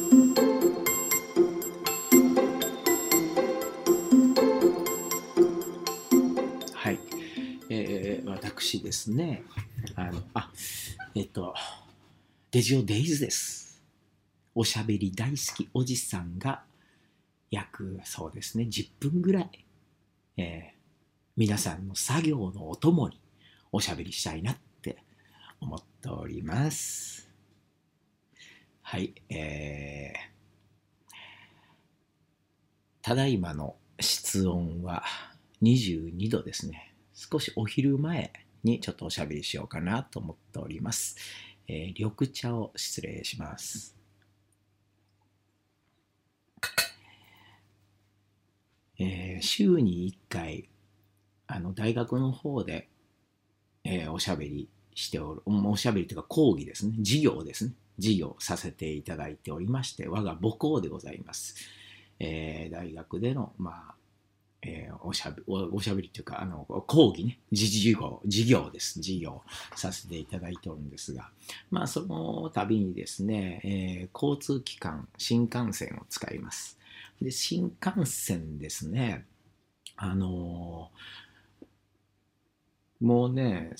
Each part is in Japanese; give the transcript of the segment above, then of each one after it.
はい、私ですね、デジオデイズです。おしゃべり大好きおじさんが約そうですね、10分ぐらい、皆さんの作業のお供におしゃべりしたいなって思っております。はい、ただいまの室温は22度ですね。少しお昼前にちょっとおしゃべりしようかなと思っております。緑茶を失礼します。週に1回大学の方で、おしゃべりしておしゃべりというか講義ですね、授業ですね、授業させていただいておりまして、我が母校でございます。大学での、おしゃべりというか講義ね、授業です。授業させていただいておるんですが、その度にですね、交通機関、新幹線を使います。で、新幹線ですね、もうね、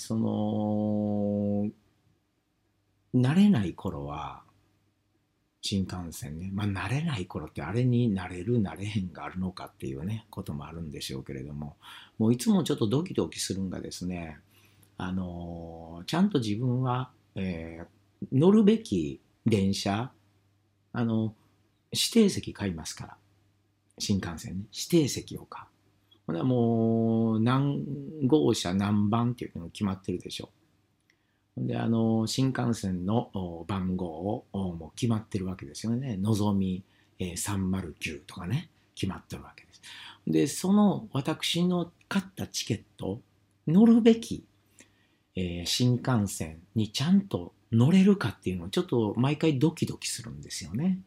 慣れない頃は、新幹線ね、慣れない頃ってあれに慣れる慣れへんがあるのかっていうね、こともあるんでしょうけれども、もういつもちょっとドキドキするんがですね、ちゃんと自分は、乗るべき電車、指定席買いますから、新幹線ね、指定席を買う。ほなもう、何号車何番っていうの決まってるでしょ。で、新幹線の番号をもう決まってるわけですよね。のぞみ309とかね、決まってるわけです。で、その私の買ったチケット、乗るべき、新幹線にちゃんと乗れるかっていうのをちょっと毎回ドキドキするんですよね。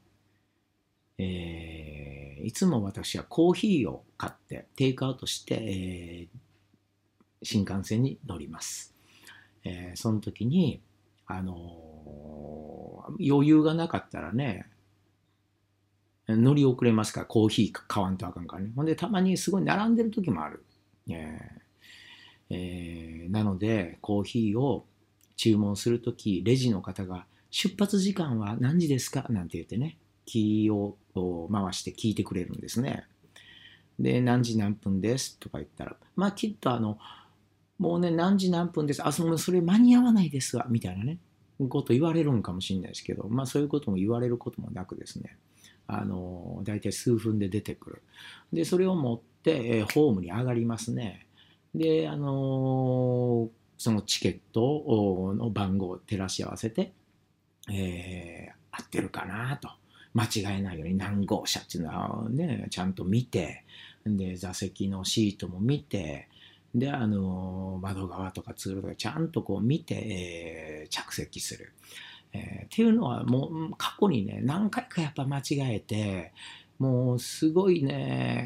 いつも私はコーヒーを買ってテイクアウトして、新幹線に乗ります。その時に、余裕がなかったらね、乗り遅れますから、コーヒー買わんとあかんからね。ほんで、たまにすごい並んでる時もある。なので、コーヒーを注文するとき、レジの方が、出発時間は何時ですかなんて言ってね、キーを回して聞いてくれるんですね。で、何時何分ですとか言ったら、きっともうね、何時何分です。それ間に合わないですわ、みたいなね、こと言われるんかもしれないですけど、そういうことも言われることもなくですね、大体数分で出てくる。で、それを持って、ホームに上がりますね。で、そのチケットの番号を照らし合わせて、合ってるかなと。間違えないように何号車っていうのはね、ちゃんと見て、で、座席のシートも見て、で、窓側とか通路とかちゃんとこう見て、着席する。っていうのはもう過去にね、何回かやっぱ間違えて、もうすごいね、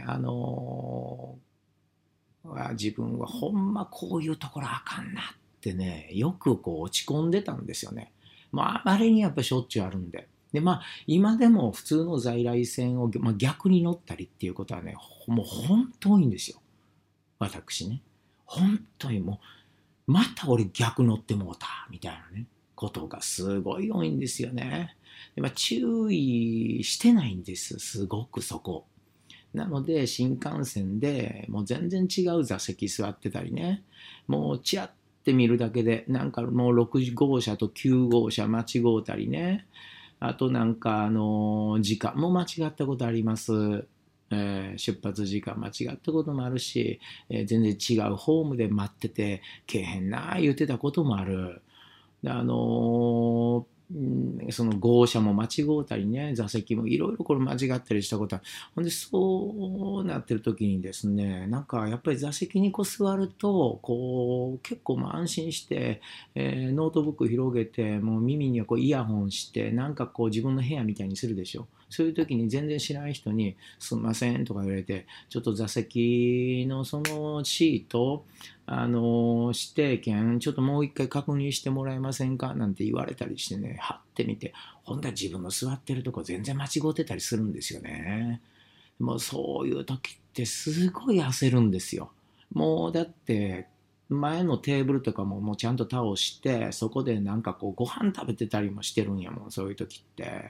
自分はほんまこういうところあかんなってね、よくこう落ち込んでたんですよね。あまりにやっぱしょっちゅうあるんで。で、今でも普通の在来線を、逆に乗ったりっていうことはね、もう本当多いんですよ。私ね。本当にもう、また俺逆乗ってもうた、みたいなね、ことがすごい多いんですよね。で、注意してないんです、すごくそこ。なので、新幹線でもう全然違う座席座ってたりね、もうチラって見るだけで、なんかもう6号車と9号車間違うたりね、あとなんか時間も間違ったことあります。出発時間間違ったこともあるし、全然違うホームで待っててけえへんな言ってたこともある。でその号車も間違うたりね、座席もいろいろこれ間違ったりしたことは、ほんでそうなってる時にですね、なんかやっぱり座席にこう座ると、こう結構安心して、ノートブック広げて、もう耳にはこうイヤホンして、なんかこう自分の部屋みたいにするでしょ。そういう時に全然知らない人に、すんませんとか言われて、ちょっと座席のそのシート、 指定券ちょっともう一回確認してもらえませんかなんて言われたりしてね、はってみて、ほんとは自分の座ってるとこ全然間違ってたりするんですよね。もうそういう時ってすごい焦るんですよ。もうだって前のテーブルとかももうちゃんと倒して、そこでなんかこうご飯食べてたりもしてるんやもん、そういう時って。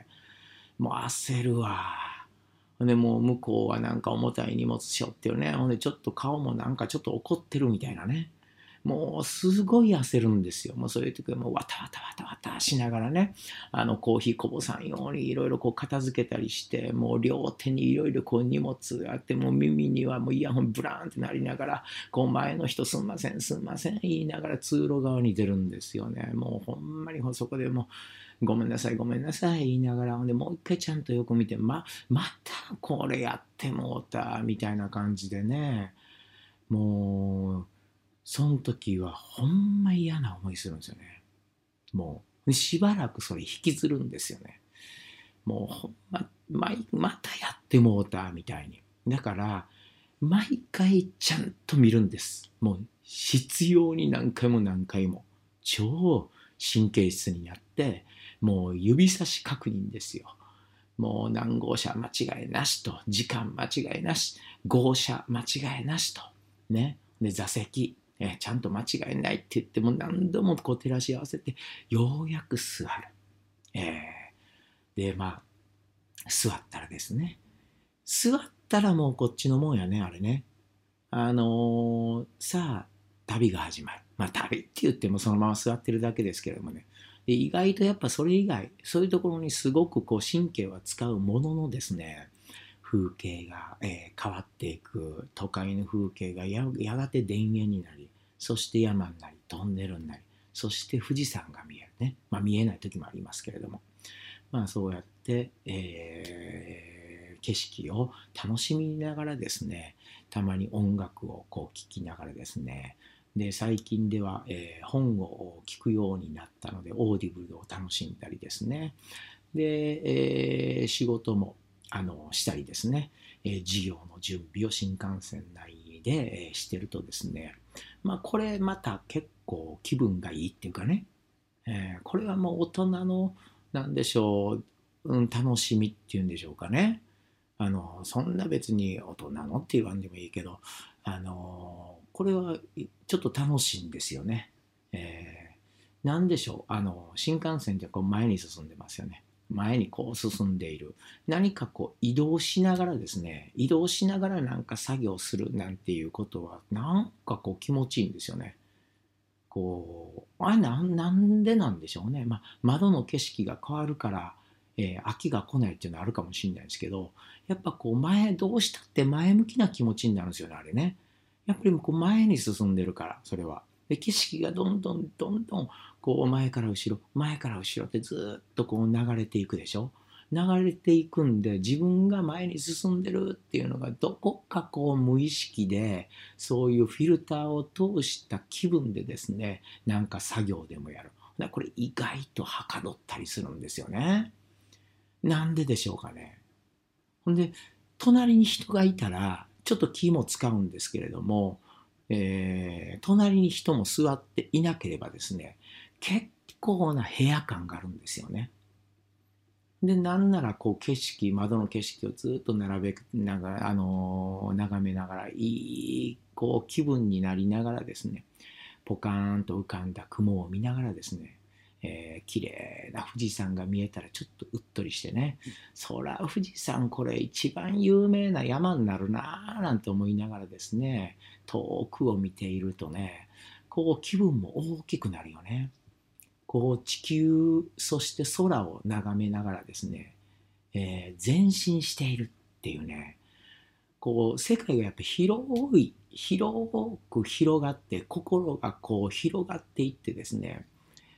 もう焦るわ。ほんでもう向こうはなんか重たい荷物しょってるね。ほんでちょっと顔もなんかちょっと怒ってるみたいなね。もうすごい焦るんですよ。もうそういう時はもうわたわたわたわたしながらね、コーヒーこぼさんようにいろいろこう片付けたりして、もう両手にいろいろこう荷物があって、もう耳にはもうイヤホンブラーンってなりながら、こう前の人すんませんすんません言いながら通路側に出るんですよね。もうほんまにそこでもうごめんなさいごめんなさい言いながら、でもう一回ちゃんとよく見て、またこれやってもうたみたいな感じでね、もうその時はほんま嫌な思いするんですよね。もうしばらくそれ引きずるんですよね。もうほんまたやってもうたみたいに。だから毎回ちゃんと見るんです。もう必要に何回も何回も超神経質になって、もう指差し確認ですよ。もう何号車間違いなしと、時間間違いなし、号車間違いなしと、ね。で、座席、ちゃんと間違いないって言っても何度もこう照らし合わせて、ようやく座る。で、座ったらですね、座ったらもうこっちのもんやね、あれね。さあ、旅が始まる。旅って言ってもそのまま座ってるだけですけれどもね。で意外とやっぱそれ以外、そういうところにすごくこう神経は使うもののですね、風景が、変わっていく、都会の風景がやがて田園になり、そして山になり、トンネルになり、そして富士山が見えるね。見えない時もありますけれども。そうやって、景色を楽しみながらですね、たまに音楽をこう聴きながらですね、で最近では、本を聞くようになったのでオーディブルを楽しんだりですね、で、仕事もしたりですね、授業の準備を新幹線内で、してるとですね、これまた結構気分がいいっていうかね、これはもう大人のなんでしょう、楽しみっていうんでしょうかね。そんな別に大人のって言わんでもいいけど、これはちょっと楽しいんですよね。なんでしょう、新幹線ってこう前に進んでますよね。前にこう進んでいる。何かこう移動しながらですね、移動しながらなんか作業するなんていうことは、なんかこう気持ちいいんですよね。こう、あれなんでなんでしょうね。窓の景色が変わるから、飽きが来ないっていうのはあるかもしれないですけど、やっぱこうどうしたって前向きな気持ちになるんですよね、あれね。やっぱりこう前に進んでるから、それは。で、景色がどんどんどんどん、こう前から後ろ、前から後ろってずっとこう流れていくでしょ。流れていくんで、自分が前に進んでるっていうのがどこかこう無意識で、そういうフィルターを通した気分でですね、なんか作業でもやる。これ意外とはかどったりするんですよね。なんででしょうかね。ほんで、隣に人がいたら、ちょっと気も使うんですけれども、隣に人も座っていなければですね、結構な部屋感があるんですよね。で、なんならこう景色、窓の景色をずっと並べながら、眺めながら、いいこう気分になりながらですね、ポカーンと浮かんだ雲を見ながらですね、綺麗な富士山が見えたらちょっとうっとりしてね、そら富士山これ一番有名な山になるなぁなんて思いながらですね、遠くを見ているとね、こう気分も大きくなるよね。こう地球、そして空を眺めながらですね、前進しているっていうね、こう世界がやっぱ広く広がって、心がこう広がっていってですね、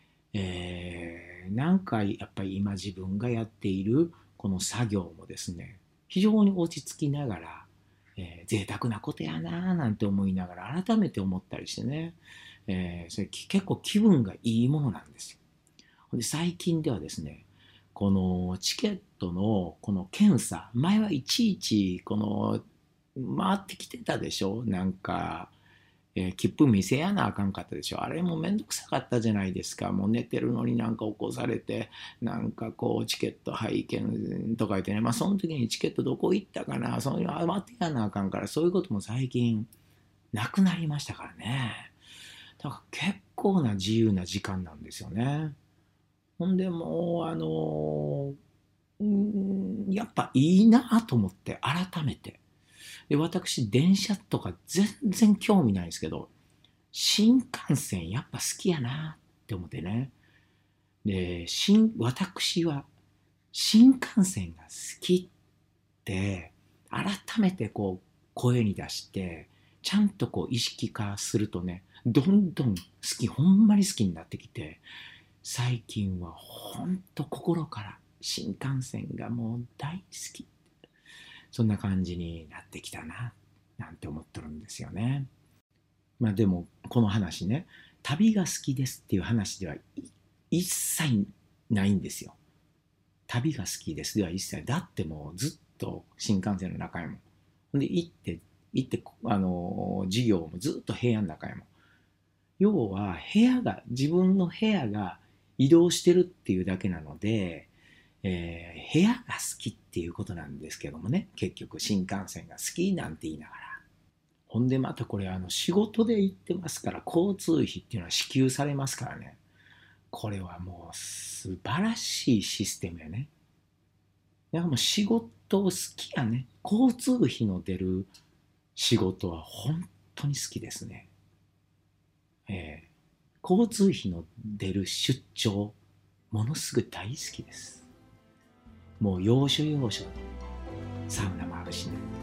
なんかやっぱり今自分がやっているこの作業もですね、非常に落ち着きながら、贅沢なことやなぁなんて思いながら改めて思ったりしてね、それ結構気分がいいものなんですよ。で最近ではですね、このチケットのこの検査、前はいちいちこの回ってきてたでしょ、なんか、 切符見せやなあかんかったでしょ。あれもめんどくさかったじゃないですか。もう寝てるのになんか起こされて、なんかこうチケット拝見とか言ってね、まあその時にチケットどこ行ったかな、そういうの待ってやなあかんから、そういうことも最近なくなりましたからね。だから結構な自由な時間なんですよね。ほんでもう、やっぱいいなと思って、改めて。で、私、電車とか全然興味ないんですけど、新幹線やっぱ好きやなって思ってね。で、私は新幹線が好きって、改めてこう、声に出して、ちゃんとこう意識化するとね、どんどんほんまに好きになってきて、最近はほんと心から新幹線がもう大好き。そんな感じになってきたな、なんて思ってるんですよね。まあでも、この話ね、旅が好きですっていう話では一切ないんですよ。旅が好きですでは一切。だってもうずっと新幹線の中やもん。で、行って、授業もずっと部屋の中やもん。要は、自分の部屋が移動してるっていうだけなので、部屋が好きっていうことなんですけどもね、結局新幹線が好きなんて言いながら。ほんでまたこれ仕事で行ってますから、交通費っていうのは支給されますからね。これはもう素晴らしいシステムやね。だからもう仕事好きやね。交通費の出る仕事は本当に好きですね。交通費の出る出張、ものすごい大好きです。もう要所要所サウナもあるしね。